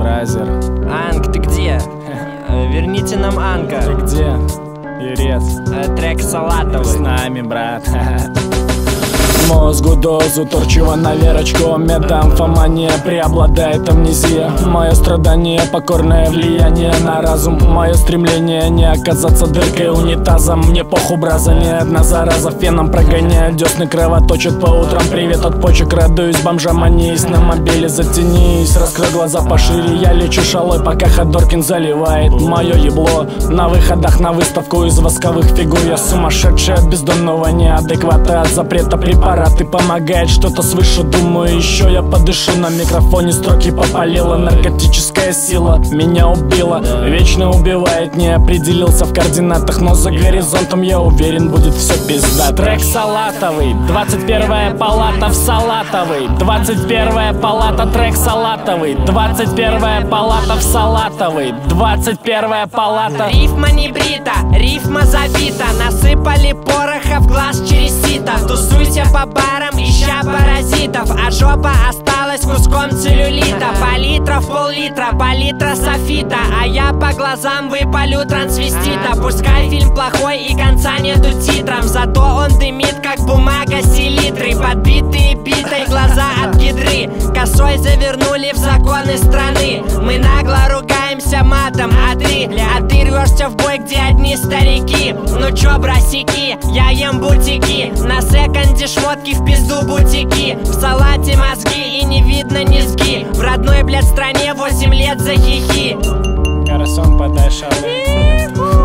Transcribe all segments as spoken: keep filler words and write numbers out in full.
Бразер. Анг, ты где? Верните нам Анга. Ты где, Юрец? Трек салатовый. С нами, брат. Мозгу дозу торчева на верочку. Метамфомания, преобладает амнезия. Мое страдание, покорное влияние на разум. Мое стремление не оказаться дыркой унитазом. Мне поху, браза, не одна зараза. Феном прогоняю, десны кровоточат по утрам. Привет от почек, радуюсь бомжоманись. На мобиле затянись, раскрой глаза пошире. Я лечу шалой, пока Ходоркин заливает мое ебло. На выходах на выставку из восковых фигур. Я сумасшедший от бездонного неадеквата, от запрета препарата. Ты помогает что-то свыше, думаю, еще я подышу. На микрофоне строки попалила, наркотическая сила меня убила, вечно убивает. Не определился в координатах, но за горизонтом, я уверен, будет все пизда. Трек салатовый, двадцать первая палата в салатовый. Двадцать первая палата, трек салатовый. Двадцать первая палата в салатовый. Двадцать первая палата. Рифма не брита, рифма забита. Насыпали пороха в глаз через сито. Тусуйся по барам, ища паразитов, а жопа осталась куском целлюлита. Палитра в пол-литра, палитра софита, а я по глазам выпалю трансвестита. Пускай фильм плохой и конца нету титрам, зато он дымит, как бумага селитры. Подбитые битой глаза от гидры, косой завернули в законы страны. Мы нагло ругаемся матом, а ты, а ты рвешься в бой, где одни старики. Ну чё, бросики, я ем бутики, на секонде шмотки в пизду бутики. В салате мозги и не видно низги. В родной, блядь, стране восемь лет за хихи. Гарсон, подай шалы.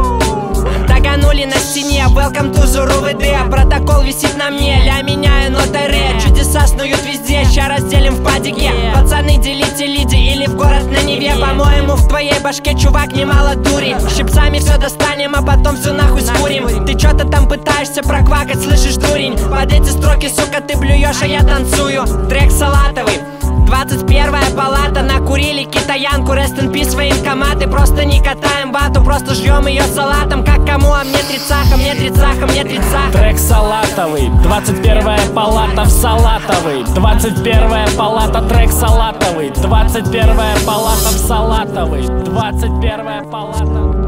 Таганули на стене, welcome to ЗУРУ-ВД. Протокол висит на мне, ля меняю ноты. Чудеса снуют везде, ща разделим в падике. Пацаны, делите лиди или в город на Неве. По-моему, в твоей башке, чувак, немало дури. Щипцами все достанем, а потом все нахуй скурим. Ты чё-то там пытаешься проквакать, слышишь, дурень? Под эти строки, сука, ты блюешь, а я танцую. Трек салатовый. Двадцать первая палата, накурили китаянку. Rest in peace, военкоматы. Просто не катаем бату, просто жрем ее салатом. Как кому, а мне тридцаха, мне тридцаха, мне тридцаха. Трек салатовый, двадцать первая палата в салатовый. Двадцать первая палата, трек салатовый. Двадцать первая палата в салатовый. Двадцать первая палата.